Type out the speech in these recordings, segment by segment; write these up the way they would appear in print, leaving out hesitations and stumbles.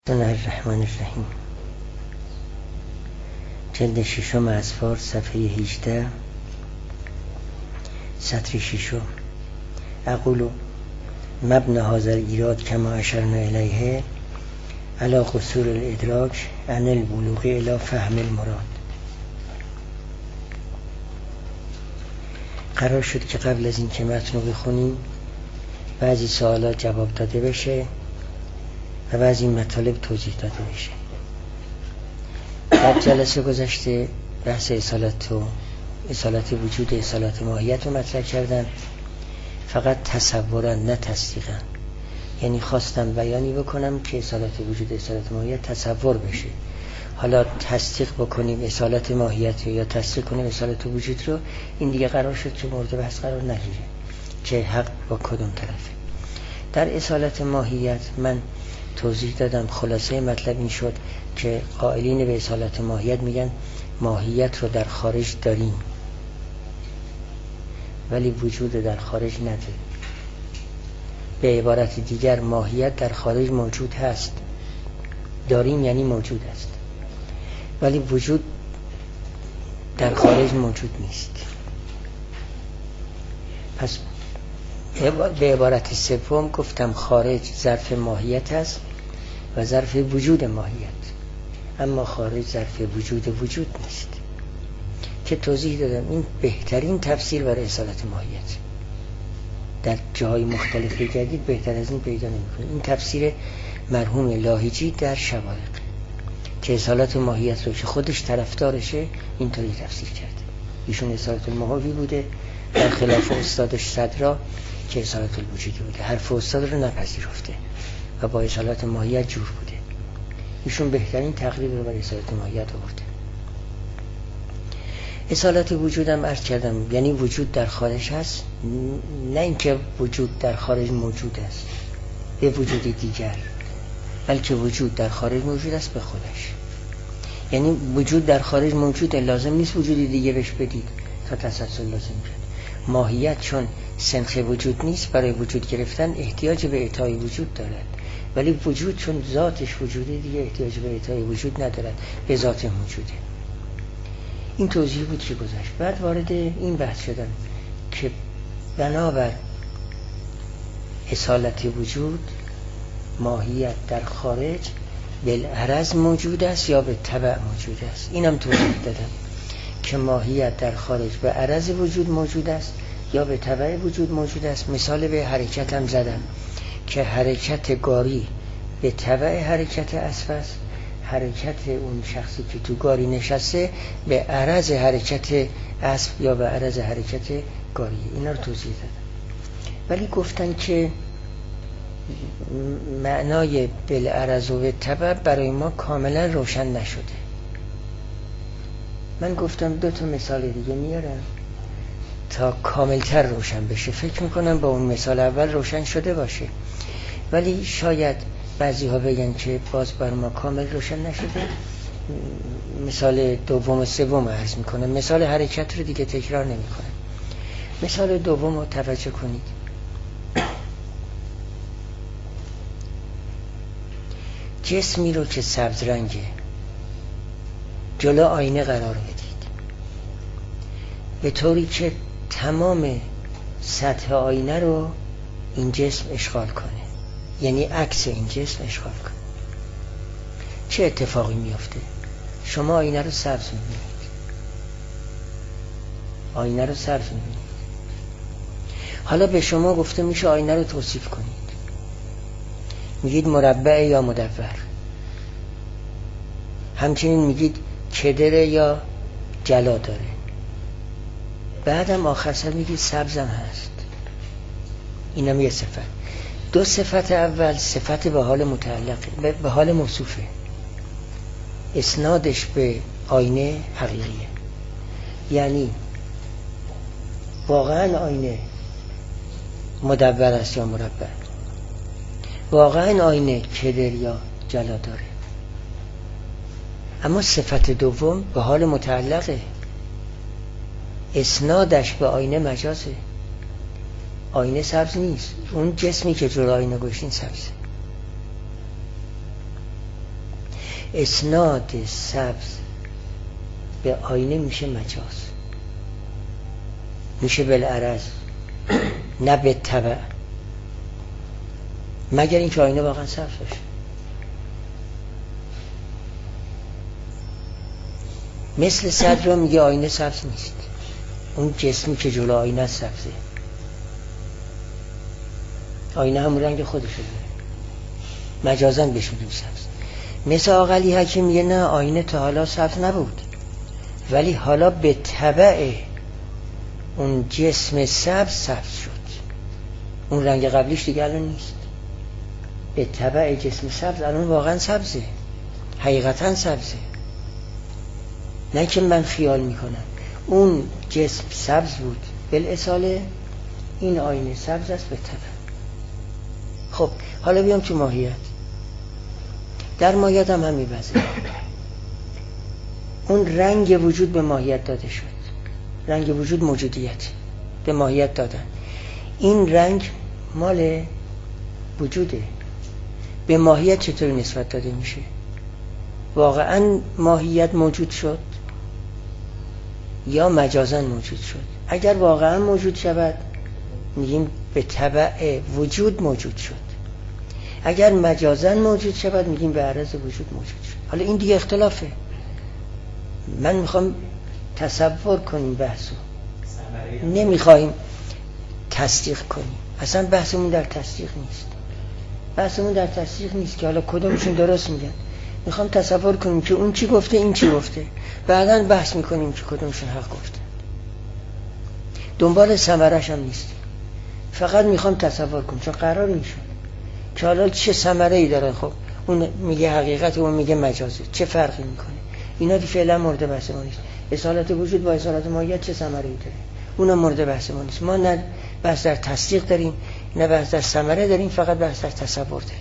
بسم الله الرحمن الرحیم. جلد ششم اذفار صفحه 18 سطر ششم. اقول مبنى هذا الایراد کما اشرنا الیه علی قصور الادراک عن البلوغ الی فهم المراد. قرار شد که قبل از این که متن رو بخونیم بعضی سوالات جواب داده بشه و بعضی مطالب توضیح داده بشه. در جلسه گذشته بحث اصالت وجود، اصالت ماهیت رو مطرح کردن، فقط تصورا نه تصدیقا. یعنی خواستم بیانی بکنم که اصالت وجود، اصالت ماهیت تصور بشه. حالا تصدیق بکنیم اصالت ماهیت یا تصدیق کنیم اصالت وجود رو، این دیگه قرار شد که مورد بحث قرار نگیره که حق با کدوم طرفه. در اصالت ماهیت من توضیح دادم، خلاصه مطلب این شد که قائلین به اصالت ماهیت میگن ماهیت رو در خارج داریم ولی وجود در خارج نداریم. به عبارت دیگر ماهیت در خارج موجود هست، داریم یعنی موجود است، ولی وجود در خارج موجود نیست. پس به عبارت سوم گفتم خارج ظرف ماهیت است و ظرف وجود ماهیت، اما خارج ظرف وجود نیست که توضیح دادم. این بهترین تفسیر برای اصالت ماهیت. در جاهای مختلف جدید بهتر از این پیدا نمی‌کنه. این تفسیر مرحوم لاهیجی در شوارق که اصالت ماهیت رو که خودش طرفدارشه اینطوری تفسیر کرده. ایشون اصالت الماهوی بوده، در خلاف استادش صدرا که اصالت الوجودی بوده. حرف استاد رو نپذیرفته و با اصالت ماهیت جور بوده. ایشون بهترین تقریب رو برای اصالت ماهیت آورده. اصالت وجودم عرض کردم یعنی وجود در خارج هست، نه اینکه وجود در خارج موجود است به وجود دیگر، بلکه وجود در خارج موجود است به خودش. یعنی وجود در خارج موجوده، لازم نیست وجودی دیگه بهش بدید تا تسلسل لازم شد. ماهیت چون سنخ وجود نیست، برای وجود گرفتن احتیاج به اعطای وجود دارد، ولی وجود چون ذاتش وجوده دیگه احتیاج به اعطای وجود ندارد، به ذات موجوده. این توضیح بود که گذشت. بعد وارد این بحث شدن که بنابر اصالت وجود ماهیت در خارج بالعرض موجود است یا به تبع موجود است. اینم توضیح دادم که ماهیت در خارج به عرض وجود موجود است یا به تبع وجود موجود است. مثال به حرکت هم زدم که حرکت گاری به تبع حرکت اسب است، حرکت اون شخصی که تو گاری نشسته به عرض حرکت اسب یا به عرض حرکت گاری. اینا رو توضیح دادم. ولی گفتن که معنای بالعرض و تبع برای ما کاملا روشن نشده. من گفتم 2 مثال دیگه میارم تا کاملتر روشن بشه. فکر میکنم با اون مثال اول روشن شده باشه، ولی شاید بعضی ها بگن که باز بر ما کامل روشن نشده. مثال دوم و سوم عرض میکنم. مثال حرکت رو دیگه تکرار نمیکنم. مثال دوم رو توجه کنید. جسمی رو که سبز رنگه جلو آینه قرار بدید به طوری که تمام سطح آینه رو این جسم اشغال کنه، یعنی عکس این جسم اشغال کنه. چه اتفاقی میفته؟ شما آینه رو سبز میبینید، آینه رو سبز میبینید. حالا به شما گفته میشه آینه رو توصیف کنید، میگید مربع یا مدور، همچنین میگید کدره یا جلا داره، بعدم آخر سر میگید سبزم هست. اینم یه صفت. 2 صفت اول صفت به حال متعلقه، به حال موصوفه، اسنادش به آینه حقیقیه. یعنی واقعا آینه مدور است یا مربع، واقعا آینه کدر یا جلا داره. اما صفت دوم به حال متعلقه، اسنادش به آینه مجازه. آینه سبز نیست، اون جسمی که جلو آینه گوشین سبزه. اسناد سبز به آینه میشه مجاز، میشه بالعرض، نه به تبع، مگر اینکه آینه واقعا سبز باشه. مثل صدر میگه آینه سبز نیست، اون جسمی که جلو آینه سبزه، آینه همون رنگ خودشه داره، مجازن بهش میگیم سبز. مثل آقلی حکیم میگه نه آینه تا حالا سبز نبود، ولی حالا به تبع اون جسم سبز شد، اون رنگ قبلیش دیگه الان نیست، به تبع جسم سبز الان واقعا سبزه، حقیقتا سبزه، نه که من خیال میکنم. اون جسم سبز بود بالاصاله، این آینه سبز است به تبع. خب حالا بیام تو ماهیت. در ماهیت هم همین وضعه، اون رنگ وجود به ماهیت داده شد، رنگ وجود موجودیت به ماهیت دادن، این رنگ مال وجوده، به ماهیت چطور نسبت داده میشه؟ واقعا ماهیت موجود شد یا مجازن موجود شد؟ اگر واقعا موجود شود میگیم به تبع وجود موجود شد، اگر مجازن موجود شود میگیم به عرض وجود موجود شد. حالا این دیگه اختلافه، من میخوام تصور کنیم بحثو، نمیخوایم تصدیق کنیم، اصلا بحثمون در تصدیق نیست، بحثمون در تصدیق نیست که حالا کدومشون درست میگن، میخوام تصور کنیم که اون چی گفته این چی گفته، بعداً بحث میکنیم که کدومشون حق گفته. دنبال ثمره‌اش هم نیست، فقط میخوام تصور کنم، چون قرار این شد که حالا چه ثمره‌ای داره. خب اون میگه حقیقت و اون میگه مجازه، چه فرقی میکنه؟ اینا که فعلا مورد بحث ما نیست. اصالت وجود با اصالت ماهیت چه ثمره‌ای داره؟ اونم مورد بحث ما نیست. ما نه بحث در تصدیق داریم نه بحث در ثمره داریم، فقط بحث در تصور داریم.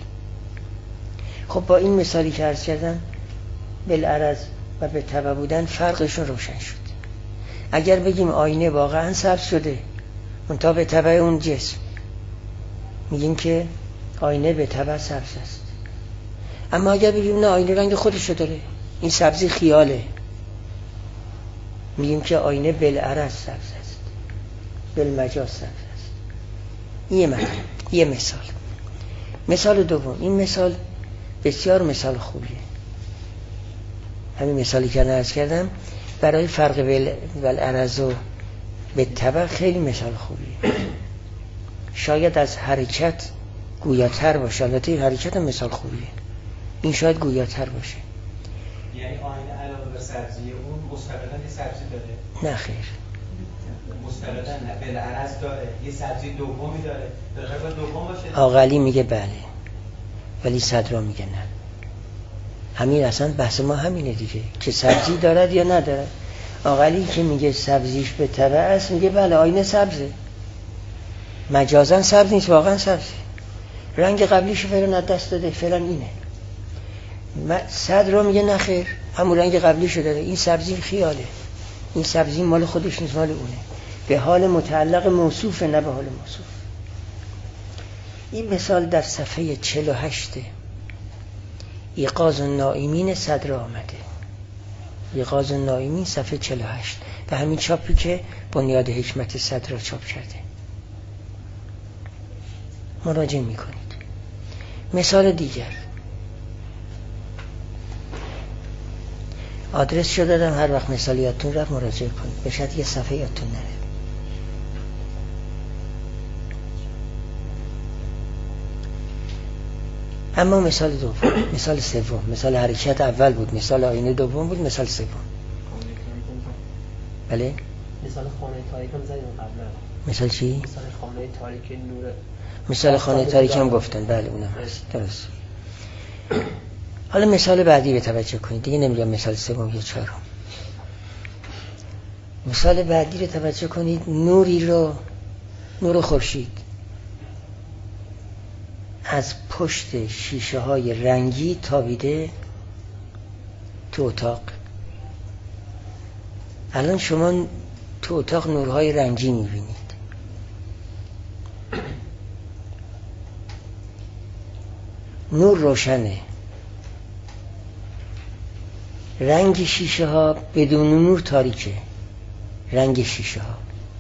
خب با این مثالی که عرض کردم بالعرض و به تبع بودن فرقشون روشن شد. اگر بگیم آینه واقعا سبز شده منتها به تبع اون جسم، میگیم که آینه به تبع سبز است. اما اگر بگیم نه آینه رنگ خودشو داره، این سبزی خیاله، میگیم که آینه بالعرض سبز است، بالمجاز سبز است. این یه مثال. مثال دوم، این مثال بسیار مثال خوبیه، همین مثالی که عرض کردم برای فرق بالعرض و بالتبع خیلی مثال خوبیه. شاید از حرکت گویاتر باشه، البته این حرکت هم مثال خوبیه، این شاید گویاتر باشه. یعنی آینه علاوه بر سبزی اون مستقلاً یه سبزی داره؟ نه خیر، مستقلاً نه، بالعرض داره، یه سبزی دومی داره، بالاخره دوم باشه. آقلی میگه بله، ولی صدرا میگه نه. همین اصلا بحث ما همینه دیگه، که سبزی دارد یا ندارد. آقلی که میگه سبزیش به تبع است میگه بله آینه سبزه، مجازن سبز نیست، واقعا سبزه، رنگ قبلیش فعلا از دست داده، فعلا اینه. صدرا میگه نه خیر، همون رنگ قبلیشو داره، این سبزی خیاله، این سبزی مال خودش نیست، مال اونه، به حال متعلق موصوفه نه به حال موصوف. این مثال در صفحه 48 ایقاظ النائمین صدر آمده، ایقاظ النائمین صفحه 48 به همین چاپی که بنیاد حکمت صدر را چاپ کرده، مراجعه میکنید. مثال دیگر، آدرس شو دادم، هر وقت مثال یادتون رفت مراجعه کنید، به شرط یه صفحه یادتون نره. اما مثال دوم، مثال سوم، مثال حرکت اول بود، مثال آینه دوم بود، مثال سوم. بله؟ مثال خانه تاریک هم زدیم قبلا. مثال چی؟ مثال خانه تاریک نور. مثال خانه تاریک هم گفتن، بله اونم هست، درست. حالا مثال بعدی به توجه کنید، دیگه نمیگم مثال سوم یا چهارم. مثال بعدی رو توجه کنید، نور خورشید از پشت شیشه های رنگی تابیده تو اتاق. الان شما تو اتاق نورهای رنگی میبینید، نور روشنه، رنگ شیشه ها بدون نور تاریکه. رنگ شیشه ها،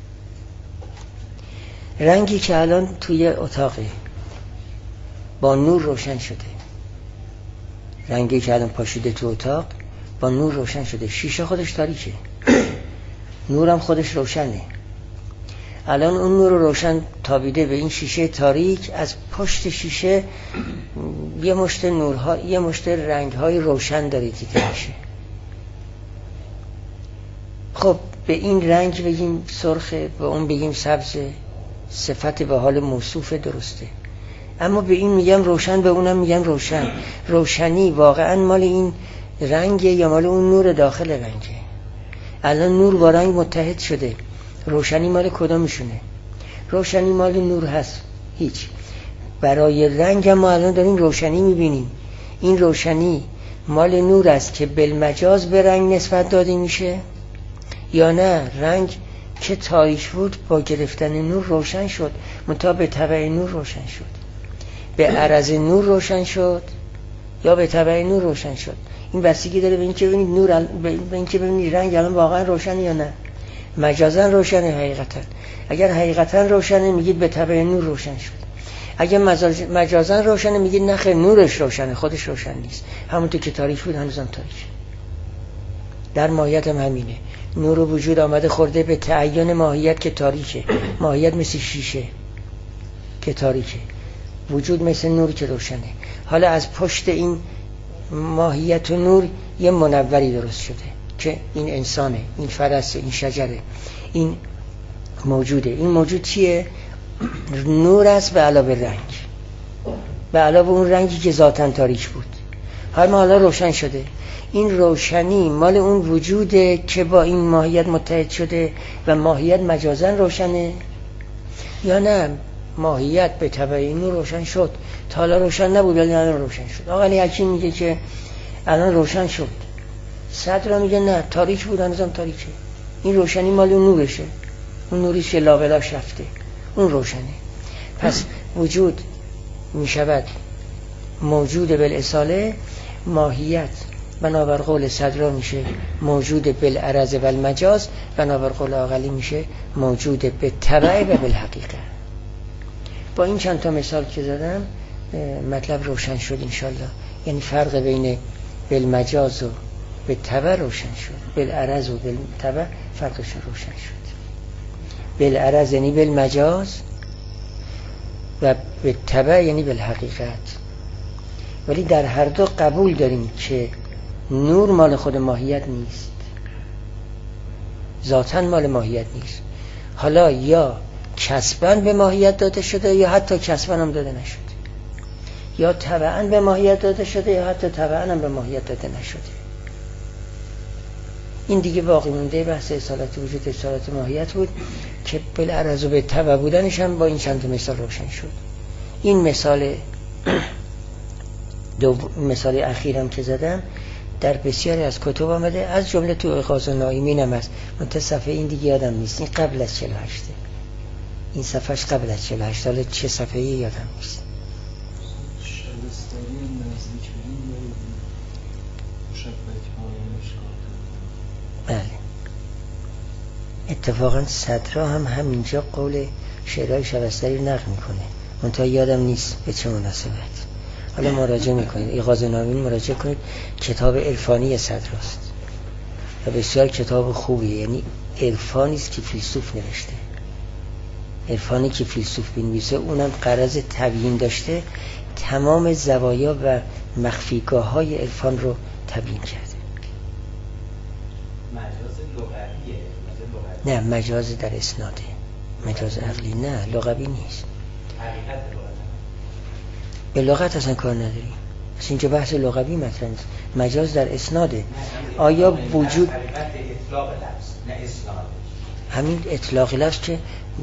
رنگی که الان توی اتاقه با نور روشن شده، رنگی که الان پاشیده تو اتاق با نور روشن شده، شیشه خودش تاریکه، نورم خودش روشنه. الان اون نور روشن تابیده به این شیشه تاریک، از پشت شیشه یه مشت نورها، یه مشت رنگهای روشن داره دیده میشه. خب به این رنگ بگیم سرخه، به اون بگیم سبزه، صفت به حال موصوف درسته، اما به این میگم روشن، به اونم میگم روشن. روشنی واقعا مال این رنگه یا مال اون نور داخل رنگه؟ الان نور با رنگ متحد شده، روشنی مال کدامشونه؟ روشنی مال نور هست، هیچ. برای رنگ ما الان داریم روشنی میبینیم، این روشنی مال نور است که بالمجاز به رنگ نسبت داده میشه، یا نه رنگ که تاریک بود با گرفتن نور روشن شد، منتها به تبع نور روشن شد، به عرض نور روشن شد یا به تبع نور روشن شد. این بستگی داره به اینکه ببینید نور به اینکه ببینید رنگ الان واقعا روشنه یا نه. مجازا روشنه، حقیقتا اگر حقیقتا روشنه میگید به تبع نور روشن شد، اگر مجازا روشنه میگید نه خیر نورش روشنه، خودش روشن نیست، همونطور که تاریک بود هنوزم تاریک. در ماهیت هم همینه، نور وجود آمده خورده به تعین ماهیت که تاریکه. ماهیت مثل شیشه که تاریکه، وجود مثل نور که روشنه. حالا از پشت این ماهیت و نور یه منوری درست شده که این انسانه، این فرسه، این شجره، این موجوده. این موجود چیه؟ نور است به علاوه رنگ، به علاوه اون رنگی که ذاتاً تاریک بود. حالا روشن شده. این روشنی مال اون وجوده که با این ماهیت متحد شده و ماهیت مجازاً روشنه، یا نه ماهیت به تبع این نور روشن شد، تا حالا روشن نبود ولی الان روشن شد. آقا علی حکیم میگه که الان روشن شد، صدر میگه نه تاریک بود هنوزم تاریکه. این روشنی مال اون نورشه، اون نوریش که لابلاش رفته، اون روشنه. پس وجود میشود موجود بالاصاله، ماهیت بنابر قول صدرا میشه موجود بالعرض و المجاز، بنابر قول عاقلی میشه موجود به تبع و بالحقیقه. با این چند تا مثال که زدم مطلب روشن شد انشالله. یعنی فرق بین بالمجاز و به تبع روشن شد، بالعرض و بالتبع فرقش روشن شد. بالعرض یعنی بالمجاز و به تبع یعنی بالحقیقت. ولی در هر دو قبول داریم که نور مال خود ماهیت نیست، ذاتاً مال ماهیت نیست. حالا یا کسباً به ماهیت داده شده یا حتی کسباً هم داده نشده، یا تبعاً به ماهیت داده شده یا حتی تبعاً هم به ماهیت داده نشده. این دیگه باقی مونده بحث اصالت وجود، اصالت ماهیت بود که بالعرض و به تبع بودنش هم با این چند مثال روشن شد. این مثال اخیرم که زدم در بسیاری از کتب آمده، از جمله تو اغاث النائمین هم هست، منتها صفحه این دیگه یادم نیست، این قبل از 48، این صفحهش قبل از 48، حالا چه صفحه‌ای یادم نیست. بله اتفاقا صدرا هم همینجا قول شعرهای شبستری نقل میکنه، منتها یادم نیست به چه مناسبت. حالا مراجعه میکنید، اغاث النائمین مراجعه کنید، کتاب عرفانی صدراست و بسیار کتاب خوبیه. یعنی عرفانی است که فیلسوف نوشته، عرفانی که فیلسوف بنویسه، اونم غرض تبیین داشته، تمام زوایا و مخفیگاه های عرفان رو تبیین کرده. مجاز لغویه؟ نه مجاز در اسناده، مجاز عقلی نه، لغوی نیست. حقیقت لغت به لغت اصلا کار نداریم، اصلا اینجا بحث لغوی مطرح نیست، مجاز در اسناده. آیا وجود حقیقت اطلاق لفظ نه اسناد؟ همین اطلاق لفظ که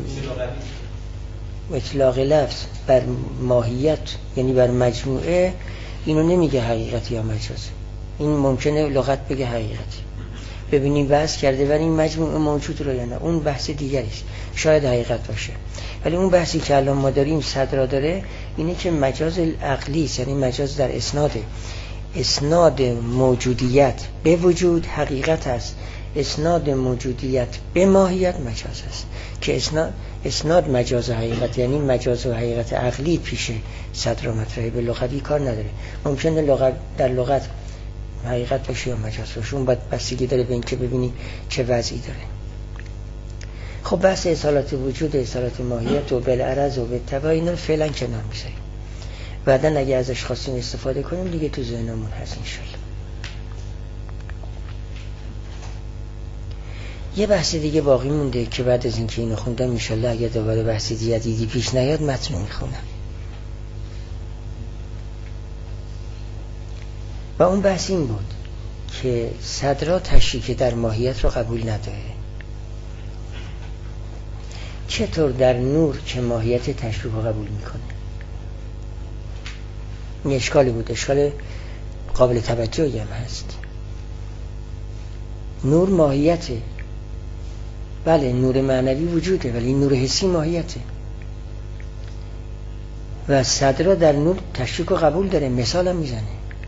اطلاق لفظ بر ماهیت یعنی بر مجموعه، اینو نمیگه حقیقت یا مجاز. این ممکنه لغت بگه حقیقت، ببینیم بحث کرده ولی این مجموعه موجود رو یا نه، اون بحث دیگریست، شاید حقیقت باشه. ولی اون بحثی که الان ما داریم صدرا داره اینه که مجاز عقلی است، یعنی مجاز در اسناده. اسناد موجودیت به وجود حقیقت است، اسناد موجودیت به ماهیت مجاز است. که اسناد مجاز و حقیقت یعنی مجاز و حقیقت عقلی پیش صدر و مطرحه، به لغوی کار نداره. ممکنه در لغت حقیقت باشه یا مجاز باشه، اون باید بستگی داره به این که ببینی چه وضعی داره. خب بحث اصالت وجود، اصالت ماهیت و بالعرض و بالتبع اینا رو فعلا کنار میذاریم، بعدن اگه ازش خواستیم استفاده کنیم دیگه تو ذهنمون هست انشالله. یه بحث دیگه باقی مونده که بعد از اینکه اینو خوندم انشالله اگه دوباره بحث جدیدی پیش نیاد متن میخونم. و اون بحث این بود که صدرا تشریک در ماهیت رو قبول نداره. چطور در نور که ماهیت تشریک رو قبول میکنه؟ این اشکالی بود، اشکال قابل توجهی هم هست. نور ماهیته، بله نور معنوی وجوده، ولی نور حسی ماهیته. و صدرا در نور تشریک رو قبول داره، مثال هم میزنه.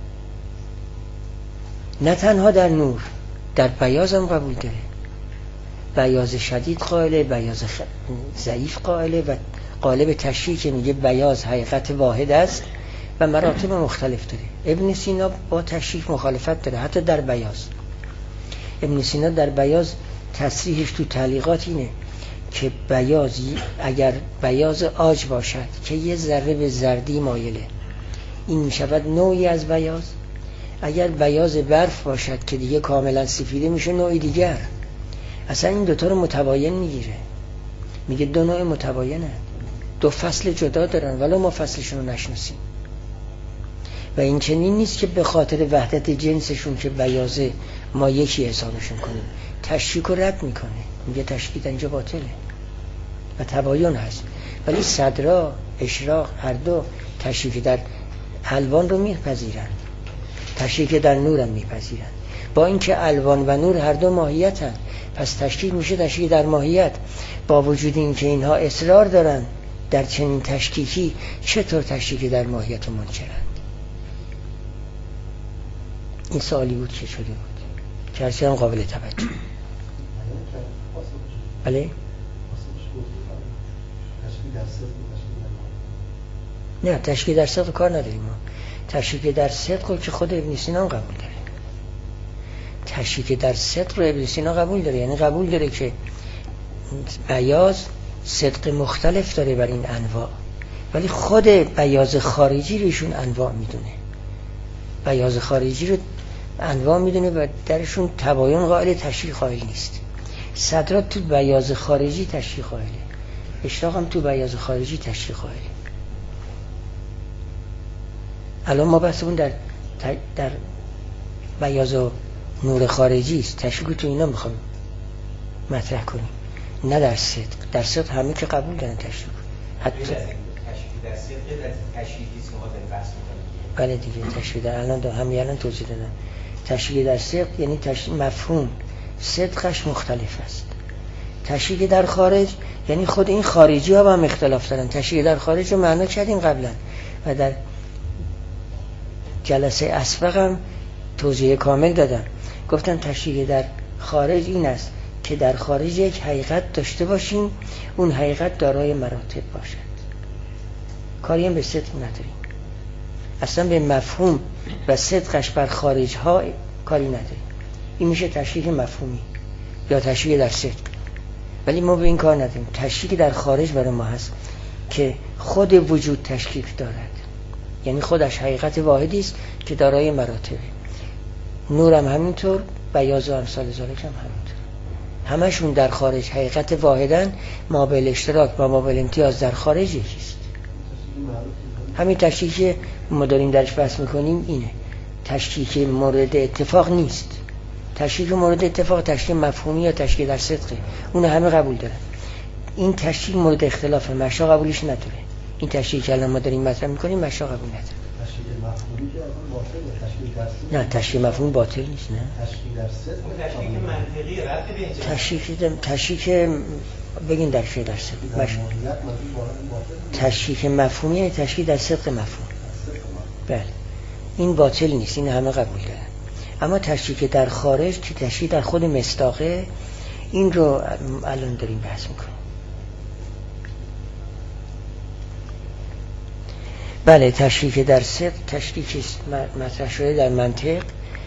نه تنها در نور، در بیاض هم قبول داره. بیاض شدید قائله، بیاض ضعیف قائله و قالب تشریک میگه بیاض حقیقت واحد است و مراتب مختلف داره. ابن سینا با تشریک مخالفت داره، حتی در بیاض. ابن سینا در بیاض تصریحش تو تعلیقات اینه که بیاض اگر بیاض عاج باشد که یه ذره به زردی مایله، این میشود نوعی از بیاض. اگر بیاض برف باشد که دیگه کاملا سفیده میشه نوعی دیگر. اصلا این دوتا رو متباین میگیره، میگه دو نوع متباینه، دو فصل جدا دارن ولو ما فصلشون رو نشناسیم. و این چنین نیست که به خاطر وحدت جنسشون که بیاضه ما یکی حسابشون کنیم. تشریک رو رد میکنه، میگه تشریک اینجا باطله و تباین هست. ولی صدرا، اشراق، هر دو تشریک در الوان رو میپذیرن، تشریک در نور هم میپذیرن، با اینکه الوان و نور هر دو ماهیت هست. پس تشریک میشه تشریک در ماهیت. با وجود اینکه اینها اصرار دارن در چنین تشکیکی، چطور تشریک در ماهیت منکرند؟ این سوالی بود که شده بود که هرچی هم قابل توجه. بله؟ نه تشریک در صدق کار نداریم ما. تشریک در صدق که خود ابن سینا قبول داره. تشریک در صدق رو ابن سینا قبول داره، یعنی قبول داره که بیاض صدق مختلف داره بر این انواع، ولی خود بیاض خارجی رو ایشون انواع میدونه. بیاض خارجی رو انواع میدونه و درشون تباین قائل، تشریک قائل نیست. صدرا تو بیاض خارجی تشریک قائله، اشراق هم تو بیاض خارجی تشریک قائله. الان ما بحثمون در بیاض و نور خارجی است، تشریک تو اینا میخوام مطرح کنیم، نه در صدق. در صدق همه که قبول دارن تشریک، حتی تشریک در صدق در تشریکی است که ما داریم بحث می‌کنیم. بله دیگه تشریک در الان توضیح دادم. تشریک در صدق یعنی مفهوم صدقش مختلف است. تشریک در خارج یعنی خود این خارجی ها هم اختلاف دارن. تشریک در خارج رو معنا کردیم قبلا و در جلسه اسبق هم توضیح کامل دادم. گفتن تشریک در خارج این است که در خارج یک حقیقت داشته باشیم، اون حقیقت دارای مراتب باشد. کاری هم به صدق نداریم، اصلا به مفهوم و صدقش بر خارج ها کاری نداریم. این میشه تشریک مفهومی یا تشریک در صدق، ولی ما به این کار نداریم. تشریک در خارج برای ما هست که خود وجود تشریک دارد، یعنی خودش حقیقت واحدی است که دارای مراتبه. نور هم همینطور، بیاض و امثال ذالک هم همینطور، همشون در خارج حقیقت واحدن، ما به اشتراک و ما به امتیاز در خارج یکیست. همین تشریک ما داریم درش بحث میکنیم اینه، تشریک مورد اتفاق نیست. تشریک مورد اتفاق تشریک مفهومی یا تشریک در صدقه، اون همه قبول دارن. این تشریک مورد اختلاف، مشا قبولش نداره. این تشریک که الان ما داریم مطرح میکنیم مشا قبول نداره. تشریک مفهومی که باطله، تشریک در صدق نه تشریک مفهوم باطل نیست. نه تشریک در صدق تشریک منطقی رد به اینجا. تشریک بگین در چه در صدق تشریک مفهومی یعنی تشریک در صدق مفهوم. بله این باطل نیست، این همه قبول دارن. اما تشریک در خارج که تشریک در خود مصداقه، این رو الان داریم بحث میکنیم. بله، تشریک در صدق تشریک مطرح شده در منطق،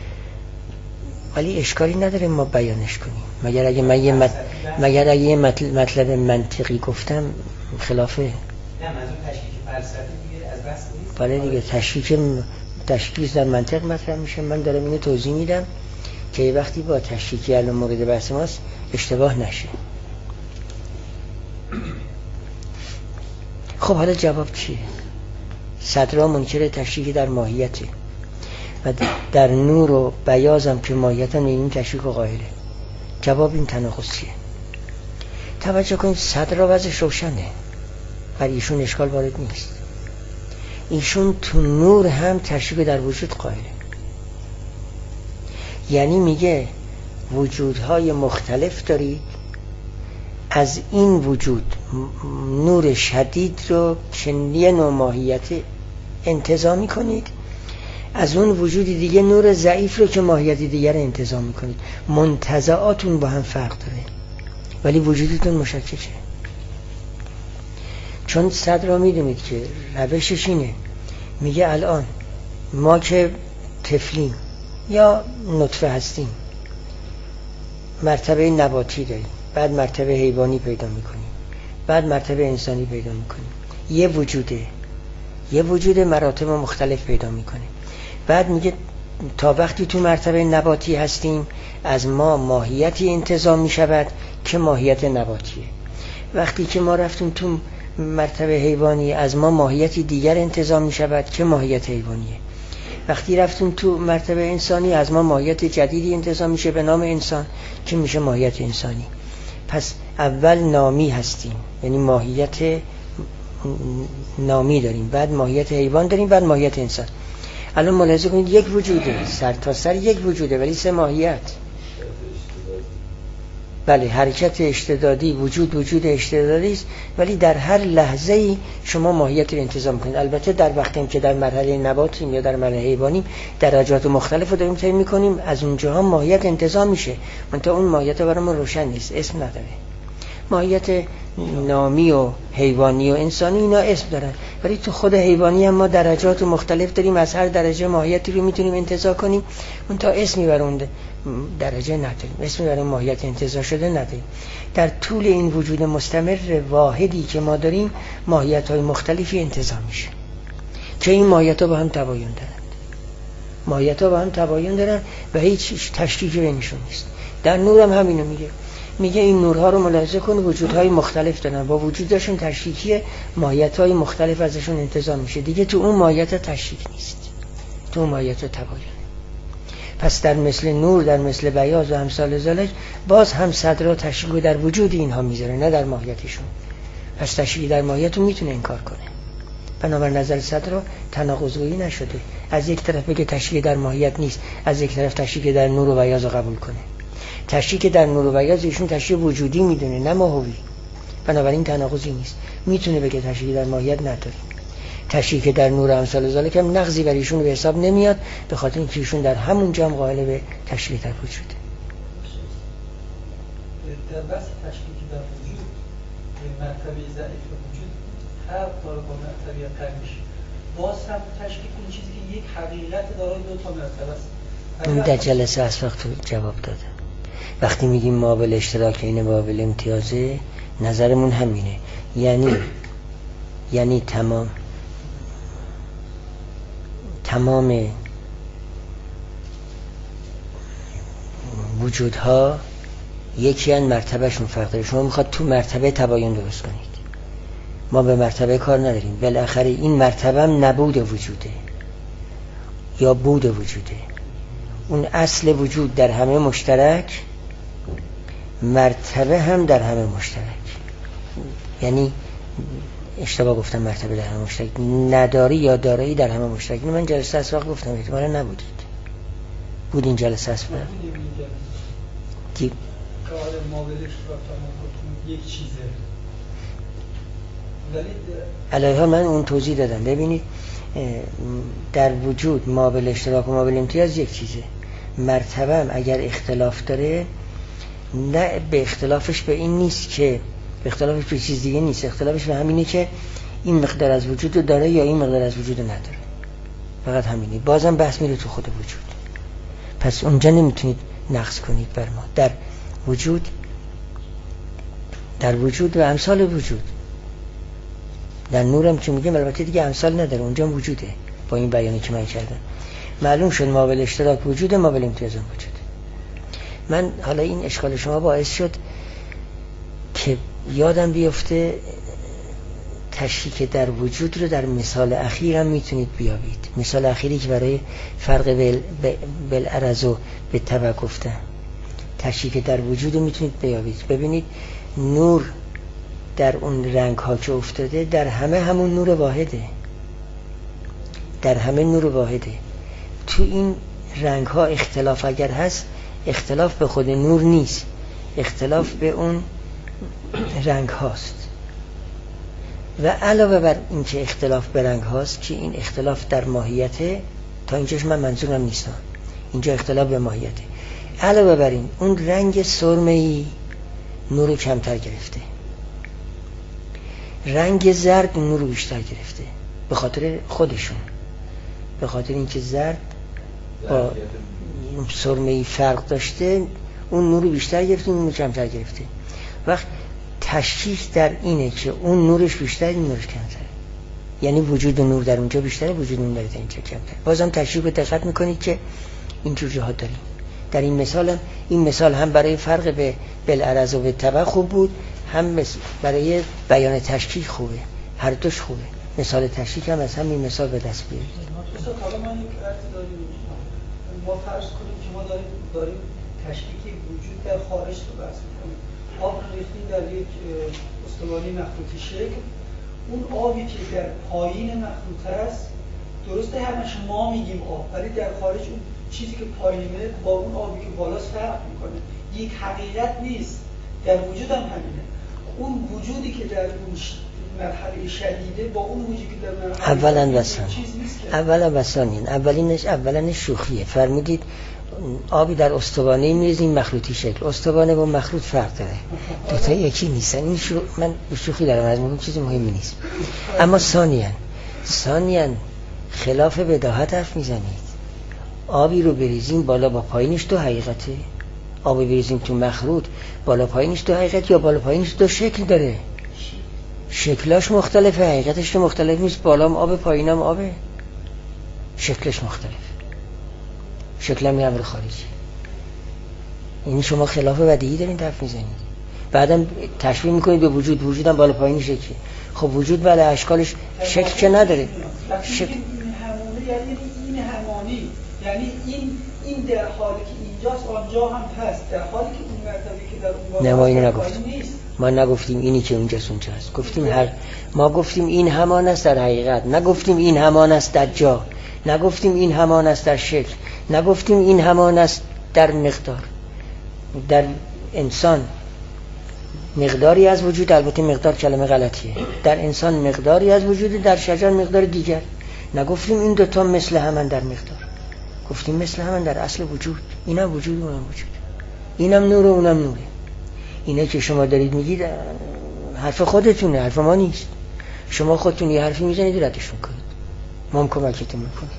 ولی اشکالی نداره ما بیانش کنیم. مگر اگه یه مطلب منطقی گفتم خلافه؟ نه، منظور تشریک فلسفی دیگه از بحث نیست. بله دیگه، تشریک در منطق مطرح میشه. من دارم اینو توضیح میدم که وقتی با تشریکی الان مورد بحث ماست اشتباه نشه. خب حالا جواب چیه؟ صدرا منکر تشریک در ماهیته و در نور و بیاض هم که ماهیتن این تشریک و قائله. جواب این تناقض چیه؟ توجه کنید، صدرا وضعش روشنه، بر ایشون اشکال وارد نیست. ایشون تو نور هم تشریک در وجود قائله. یعنی میگه وجودهای مختلف دارید، از این وجود نور شدید رو که یه نوع ماهیت انتزاع میکنید، از اون وجود دیگه نور ضعیف رو که ماهیت دیگر رو انتزاع میکنید. منتزعاتون با هم فرق داره ولی وجودتون مشککه. چون صدر میدونید که روشش اینه، میگه الان ما که طفلیم یا نطفه هستیم، مرتبه نباتی داریم، بعد مرتبه حیوانی پیدا میکنیم، بعد مرتبه انسانی پیدا میکنیم. یه وجود مراتب مختلف پیدا میکنه. بعد میگه تا وقتی تو مرتبه نباتی هستیم از ما ماهیتی انتزاع میشود که ماهیت نباتیه. وقتی که ما رفتیم تو مرتبه حیوانی از ما ماهیتی دیگر انتزاع میشود که ماهیت حیوانیه. وقتی رفتیم تو مرتبه انسانی از ما ماهیت جدیدی انتزاع میشه به نام انسان که میشه ماهیت انسانی. پس اول نامی هستیم، یعنی ماهیت نامی داریم، بعد ماهیت حیوان داریم، بعد ماهیت انسان. الان ملاحظه کنید یک وجوده، سر تا سر یک وجوده ولی سه ماهیت. بله، حرکت اشتدادی، وجود اشتدادی است، ولی در هر لحظه‌ای شما ماهیت رو انتزاع می‌کنید. البته در وقتی که در مرحله نباتیم یا در مرحله حیوانیم درجات مختلف رو داریم طی می‌کنیم، از اونجاها ماهیت انتزاع میشه، منتها اون ماهیت برامون روشن نیست، اسم نداره. ماهیت نامی و حیوانی و انسانی اینا اسم دارن، ولی تو خود حیوانی هم ما درجات مختلف داریم، از هر درجه ماهیتی رو میتونیم انتزاع کنیم، منتها اسمی بر اون درجه نداریم، اسمی برای ماهیت انتزاع شده نداریم. در طول این وجود مستمر واحدی که ما داریم ماهیت‌های مختلفی انتزاع میشه که این ماهیت‌ها با هم تباین دارن و هیچ تشریکی بینشون نیست. در نور هم همینو میگه این نورها رو ملاحظه کن، وجودهای مختلف دارن، با وجودشون تشریکی ماهیت‌های مختلف ازشون انتزاع میشه. دیگه تو اون ماهیت تشریک نیست، تو اون ماهیت تباین. پس در مثل نور، در مثل بیاض و امثال ذالک باز هم صدرا تشریک در وجود اینها میذاره، نه در ماهیتشون. پس تشریک در ماهیت رو میتونه انکار کنه. بنابر نظر صدرا تناقض‌گویی نشده، از یک طرف بگه تشریک در ماهیت نیست، از یک طرف تشریک در نور و بیاض رو قبول کنه. تشریک در نور و بیاض ایشون تشریک وجودی میدونه، نه ماهوی. بنابراین تناقضی نیست، میتونه بگه تشریک در ماهیت نداره. تشریک در نور امثال ذالک هم نقضی بر ایشون به حساب نمیاد، به خاطر اینکه ایشون در همون جا هم قائل به تشریک در وجوده. در بحث تشریک در وجود مرتبه ضعیف وجود فرق داره با مرتبه قویش. باز هم تشریک اون چیزی که یک حقیقت داره دو تا مرتبه است. این در جلسه از وقت جواب داده. وقتی میگیم مابل اشتراک این مابل امتیازه، نظرمون همینه، یعنی تمام وجودها یکی ان مرتبهشون فرق داره. شما میخواد تو مرتبه تباین درست کنید، ما به مرتبه کار نداریم. بالاخره این مرتبه هم نبود وجوده یا بود وجوده. اون اصل وجود در همه مشترک، مرتبه هم در همه مشترک. یعنی اشتباه گفتم، مرتبه در همه مشترک، نداری یا دارایی در همه مشترک. من جلسه اسبق گفتم احتمالا نبودید. بود این جلسه اسبق کار مابلش را یک چیزه علیها من اون توضیح دادم. ببینید در وجود ما بل اشتراک و ما بل امتیاز یک چیزه. مرتبه هم اگر اختلاف داره، نه به اختلافش به این نیست که به اختلافش به چیز دیگه نیست، اختلافش به همینه که این مقدار از وجود رو داره یا این مقدار از وجود رو نداره، فقط همینه. بازم بحث میره تو خود وجود. پس اونجا نمیتونید نقص کنید بر ما. در وجود و امثال وجود، در نورم که میگم البته دیگه امثال نداره، اونجا وجوده. با این بیانی که من کردم معلوم شد ما بل اشتراک وجود، ما بل امتیاز وجود. من حالا این اشکال شما باعث شد که یادم بیفته تشریک در وجود رو در مثال اخیرم میتونید بیابید. مثال اخیری که برای فرق بالعرض و به طبع گفتم، تشریک در وجود رو میتونید بیابید. ببینید نور در اون رنگ ها که افتاده در همه همون نور واحده، در همه نور واحده. تو این رنگ ها اختلاف اگر هست، اختلاف به خود نور نیست، اختلاف به اون رنگ هاست. و علاوه بر این که اختلاف به رنگ هاست که این اختلاف در ماهیته، تا اینجاش من منظورم نیستم، اینجا اختلاف به ماهیته. علاوه بر این اون رنگ سرمه‌ای نور کمتر گرفته، رنگ زرد نور بیشتر گرفته، به خاطر خودشون، به خاطر اینکه زرد با سرمه‌ای فرق داشته، اون نور بیشتر گرفته، اون نور کمتر گرفته. وقت تشخیص در اینه که اون نورش بیشتر، این نورش کمتر، یعنی وجود نور در اونجا بیشتره، وجود نور در اینجا کمتر. بازم تشریح رو دقت میکنید که اینجور جهات داریم. در این مثال هم، این مثال هم برای فرق به بالعرض و به طبع خوب بود، هم برای بیان تشکیک خوبه، هر دوش خوبه. مثال تشکیک هم از همین مثال به دست بیارید. حالا ما یک عرضی داریم، ما فرض کنیم که ما داریم تشکیک وجود در خارج رو بحث می‌کنیم. آب ریختیم در یک استوانه مخروطی شکل، اون آبی که در پایین مخروطه است، درسته همش ما میگیم آب، ولی در خارج اون چیزی که پایینه با اون آبی که بالاست فرق میکنه، یک حقیقت نیست. در وجود هم همینه، اون وجودی که در اون مرحله شدیده با اون وجودی که در مرحله اولا و ثانیا، اولینش شوخیه. فرمودید آبی در استوانه میریزیم مخروطی شکل، استوانه با مخروط فرق داره، دو تا یکی نیستن. این من به شوخی دارم از میگم، چیز مهمی نیست. اما ثانیاً خلاف بداهت حرف میزنید. آبی رو بریزیم بالا با پایینش دو حقیقته، آبی بریزیم تو مخروط بالا پایینش دو حقیقت، یا بالا پایینش دو شکل داره، شکلاش مختلفه، حقیقتش تو مختلف نیست. بالام آب، پایینم آبه، شکلش مختلف، شکلم یه امر خارجی. این شما خلاف بدیهی دارین حرف میزنید. بعدم تشبیه میکنید به وجود، وجودم بالا پایینی شکلی. خب وجود ولی اشکالش شکل که نداره. شکل یعنی این همانی، یعنی این در حالی که اینجاست آنجا هم هست، در حالی که اون مرتبه که در اون نه، ما اینو نگفتیم. ما نگفتیم اینی که اونجاست اونجاست. گفتیم ما گفتیم این همان است در حقیقت، نگفتیم این همان است در جا، نگفتیم این همان است در شکل، نگفتیم این همان است در مقدار. در انسان مقداری از وجود، البته مقدار کلمه غلطیه، در انسان مقداری از وجود، در شجر مقدار دیگر. نگفتیم این دوتا مثل همان در مقدار، گفتیم مثل همان در اصل وجود. اینم وجود، اونم وجود، اینم نور و اونم نوره. اینه که شما دارید میگید حرف خودتونه، حرف ما نیست. شما خودتون یه حرفی میزنید ردش میکنید، ما هم کمکتون میکنیم.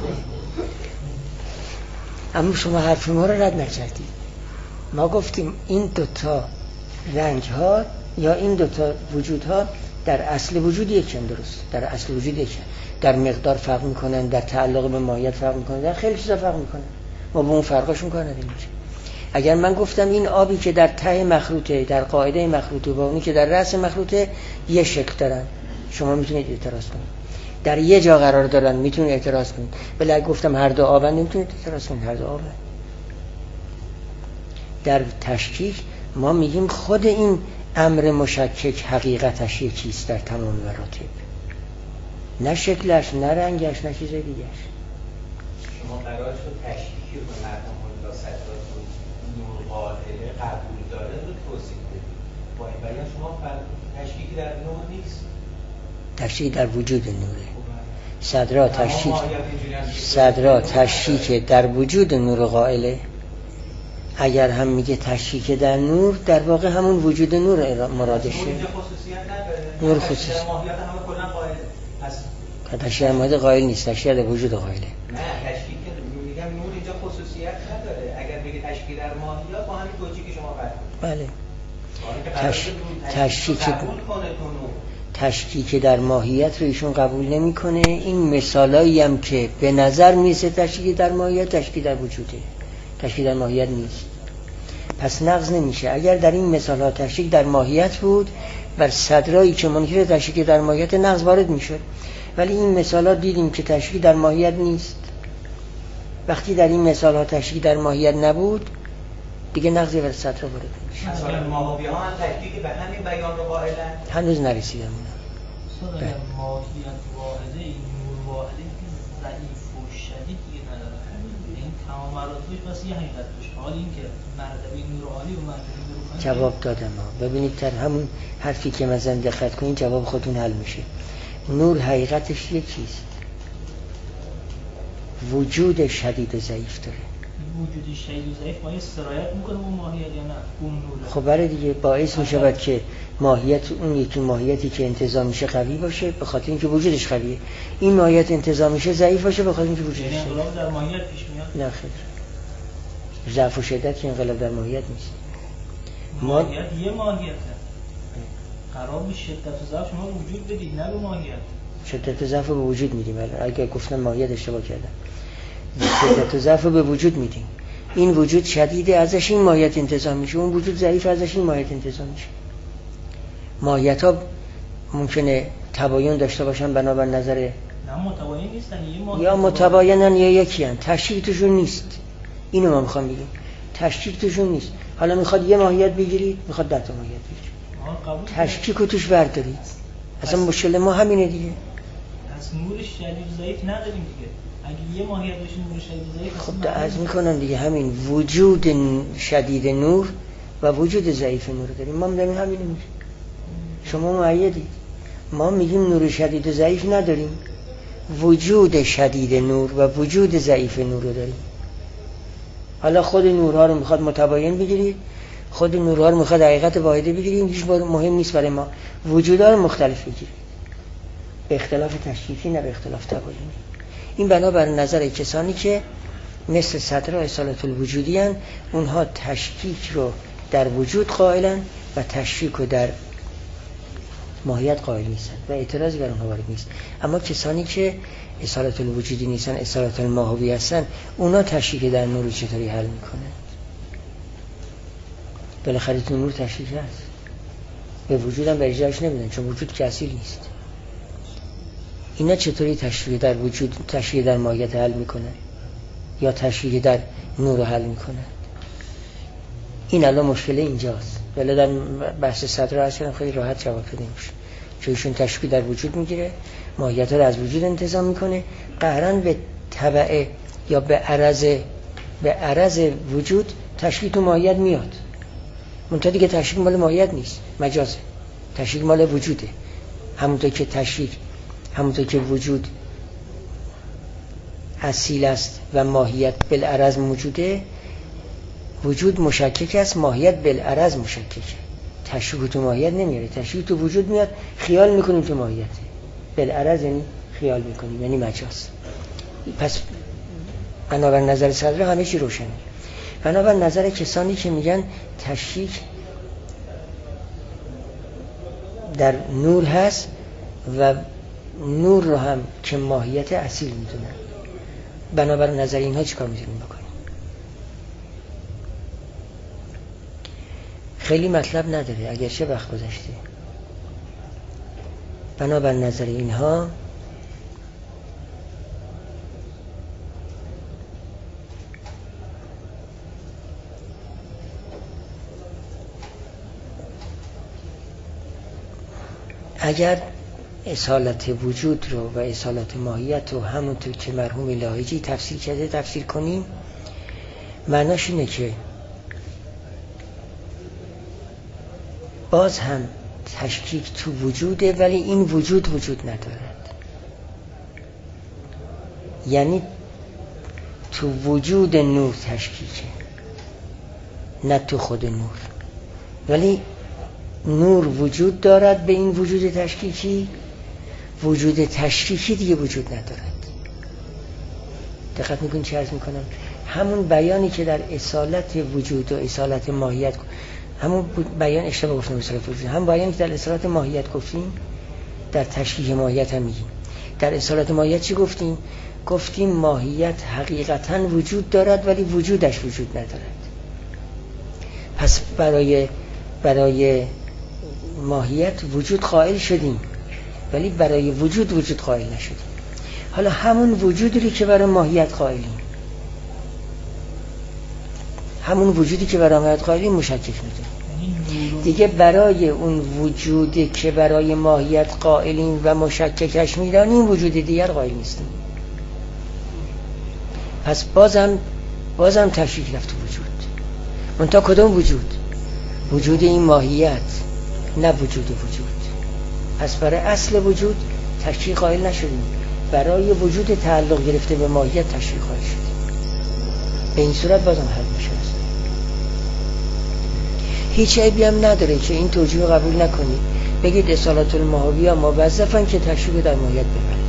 اما شما حرف ما رو رد نکردید. ما گفتیم این دوتا رنگ ها یا این دوتا وجود ها در اصل وجود یکن، درست، در اصل وجود یکن، در مقدار فرق میکنن، در تعلق به ماهیت فرق میکنن، در خیلی چیزا فرق میکنن. ما با اون فرقاشون کار نداریم. اگر من گفتم این آبی که در ته مخروطه، در قاعده مخروطه، با اونی که در رأس مخروطه یه شکل دارن، شما میتونید اعتراض کنید. در یه جا قرار دارن، میتونید اعتراض کنید. ولی اگه گفتم هر دو آبن، نمیتونید اعتراض کنید، هر دو آبن. در تشکیک ما میگیم خود این امر مشکک حقیقتش یه چیز در تمام مراتب، نه شکلش، نه رنگش، نه چیز دیگرش. شما قرار شد تشکیکی رو به مردم ملاصدات و نور قاهره قبول داره رو توضیح بدید. با این بیان شما تشکیکی در نور نیست، تشریک در وجود نوره. صدرا تشریک در وجود نور قائله. اگر هم میگه تشریک در نور، در واقع همون وجود نور مرادشه. نور خصوصیت تشریک ماهیت قائل نیست، تشریک در وجود قائله. نه تشریک میگم نور اینجا خصوصیت نداره. اگر بگه تشریک در ماهیت با همین توجیه که شما فرمودید. بله. تشریک در ماهیت رو ایشون قبول نمیکنه. این مثالایی هم که به نظر میسه تشریک در ماهیت، تشریک در وجوده، تشریک در ماهیت نیست. پس نقض نمیشه. اگر در این مثال ها تشریک در ماهیت بود، بر صدرایی که منکر تشریک در ماهیت نقض وارد میشد. ولی این مثال ها دیدیم که تشریک در ماهیت نیست. وقتی در این مثال ها تشریک در ماهیت نبود، دیگه نقضی بر صدر وارد نمیشه. مثلا ماهوی ها هم تشریک به همین بیان رو قائلن. هنوز نرسیدم اونا. ماهیت واحده، این نور واحده که ضعیف و شدید دیگه نداره. این تمام مراتبش بس یه حقیقت باشه. حالا این که مرتبه نور عالی و مرتبه نور پایین جواب دادم ها. ببینید در همون حرفی که مثلا دقت کنید جواب خودتون حل میشه. نور حقیقتش یکیست. وجود شدید و ضعیف داره. وجود شدید و ضعیف باید سرایت میکنه اون ماهیت یا نه؟ اون نور. خب برای دیگه باعث میشه که ماهیت اون یکی ماهیتی که انتزاع میشه قوی باشه به خاطر اینکه وجودش قویه. این ماهیت انتزاع میشه ضعیف باشه به خاطر اینکه وجودش ضعیفه. یعنی انقلاب در ماهیت پیش میاد؟ نه خیر. ضعف و شدت که انقلاب در ماهیت نیست. ماهیت یه ماهیته. قرار به شدت و ضعف شما وجود بدید نه به ماهیت. شدت و ضعف به وجود میدیم. اگه گفتم ماهیت اشتباه کردم. شدت و ضعف به وجود میدیم. این وجود شدیده ازش این ماهیت انتزاع میشه، اون وجود ضعیف ازش این ماهیت انتزاع میشه. ماهیت ها ممکنه تباین داشته باشن بنابر نظر نه متباین نیستن، یه ماهیت یا متباینن یا یکی هن. تشریک توشون نیست. اینو ما میخوام بگیم. تشریک توشون نیست. حالا میخواد یه ماهیت بگیرید، میخواد 10 تا ماهیت بگیرید. تشریک رو توش بردارید. اصلا مشکل ما همینه دیگه. از نور شدید ضعیف نداریم دیگه. اگه یه ماهیت بشه نور شدید ضعیف خب عرض میکنم دیگه همین وجود شدید نور و وجود ضعیف نور داریم. ما میگیم همین میشه. شما مؤیدید. ما میگیم نور شدید و ضعیف نداریم. وجود شدید نور و وجود ضعیف نور رو داریم. حالا خود نورها رو میخواد متباین بگیرید، خود نورها رو میخواد حقیقت واحده بگیرید، هیچ مهم نیست برای ما. وجودها رو مختلف بگیرید. به اختلاف تشریفی نه به اختلاف تباینی. این بنابر نظر کسانی که مثل صدرا اصالت الوجودی هن، اونها تشکیک رو در وجود قائلن و تشکیک رو در ماهیت قائل نیستن و اعتراضی بر اونها وارد نیست. اما کسانی که اصالت الوجودی نیستن، اصالت الماهوی هستن، اونا تشکیک در نور چطوری حل میکنن؟ بالاخره تو نور تشکیک هست، به وجود هم به اجراش نمیدن چون وجود که اصیل نیست. اینا چطوری تشریح در وجود، تشریح در ماهیت حل میکنن یا تشریح در نور حل میکنن؟ این الان مشکل اینجاست. ولی در بحث صدر اصلا خیلی راحت جواب داده میشه، چون ایشون تشریح در وجود میگیره، ماهیت رو از وجود انتزاع میکنه، قهرن به تبع یا به عرض وجود تشریح تو ماهیت میاد. منتها دیگه تشریح مال ماهیت نیست، مجازه. تشریح مال وجوده. همونطور که وجود اصیل است و ماهیت بالعرض موجوده، وجود مشکک است، ماهیت بالعرض مشککه. تشریح تو ماهیت نمیاره، تشریح تو وجود میاد، خیال میکنیم تو ماهیته. بالعرض یعنی خیال میکنیم، یعنی مجاز. پس بنابر نظر صدر همه چی روشنه. بنابر نظر کسانی که میگن تشریح در نور هست و نور رو هم که ماهیت اصیل میدونن، بنابر نظر اینها چیکار میتونیم بکنیم؟ خیلی مطلب نداره اگر چه وقت گذشته. بنابر نظر اینها اگر اصالت وجود رو و اصالت ماهیت رو همونطور که مرحوم لاهیجی تفسیر کرده تفسیر کنیم، معناش اینه که باز هم تشکیک تو وجوده ولی این وجود ندارد. یعنی تو وجود نور تشکیکه، نه تو خود نور. ولی نور وجود دارد به این وجود تشکیکی، وجود تشکیکی دیگه وجود ندارد. دقت میکنید چه عرض میکنم؟ همون بیانی که در اصالت وجود و اصالت ماهیت، همون بیان اشتباه گفتم اصالت وجود، هم بیانی که در اصالت ماهیت گفتیم در تشکیک ماهیت هم میگیم. در اصالت ماهیت چی گفتیم؟ گفتیم ماهیت حقیقتاً وجود دارد ولی وجودش وجود ندارد. پس برای ماهیت وجود قائل شدیم ولی برای وجود قائل نشدیم. حالا همون وجودی که برای ماهیت قائلیم، همون وجودی که برای ماهیت قائلیم مشکک میدونیم دیگه. برای اون وجودی که برای ماهیت قائلیم و مشککش میدانیم وجود دیگر قائل نیستیم. پس بازم تشکیک رفت وجود. منتها کدوم وجود؟ وجود این ماهیت، نه وجود. پس برای اصل وجود تشکیک قائل نشدیم، برای وجود تعلق گرفته به ماهیت تشکیک قائل شدیم. به این صورت بازم حل میشه. هیچ عیبی هم نداره که این توجیه قبول نکنید، بگید اصالت الماهویه موظفن که تشکیک در ماهیت ببرید.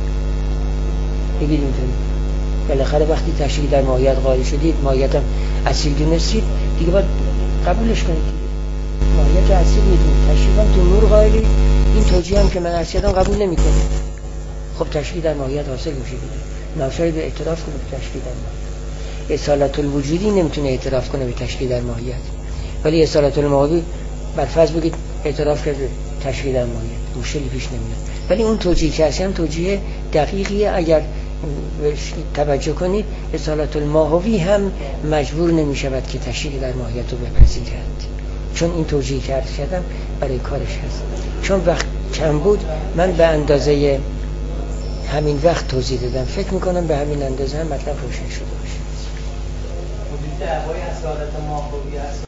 بگید اینطوری. بالاخره وقتی تشکیک در ماهیت قائل شدید، ماهیت هم اصیل دونستید، دیگه باید قبولش کنید. ماهیت اصیل میدونید، تشکیک هم تو نور قائلید، این توجیه هم که من ارشدم قبول نمی‌کنه. خب تشکیک در ماهیت حاصل میشه دیگه. ناشاید به اعتراف کنه به تشکیک در ماهیت. اصالت الوجودی نمیتونه اعتراف کنه به تشکیک در ماهیت. ولی اصالت الماهوی بر فرض بگید اعتراف کرده تشکیک در ماهیت، مشکلی پیش نمیاد. ولی اون توجیه که هست هم توجیه دقیقیه. اگر توجه کنید اصالت الماهوی هم مجبور نمیشود که تشکیک در ماهیت رو بپذیرد، چون این توجیه که عرض کردم برای کارش هست. چون وقت کم بود من به اندازه همین وقت توضیح دادم، فکر میکنم به همین اندازه هم مطلب روشن شده باشه. وجود دعوای اصالت ماهوی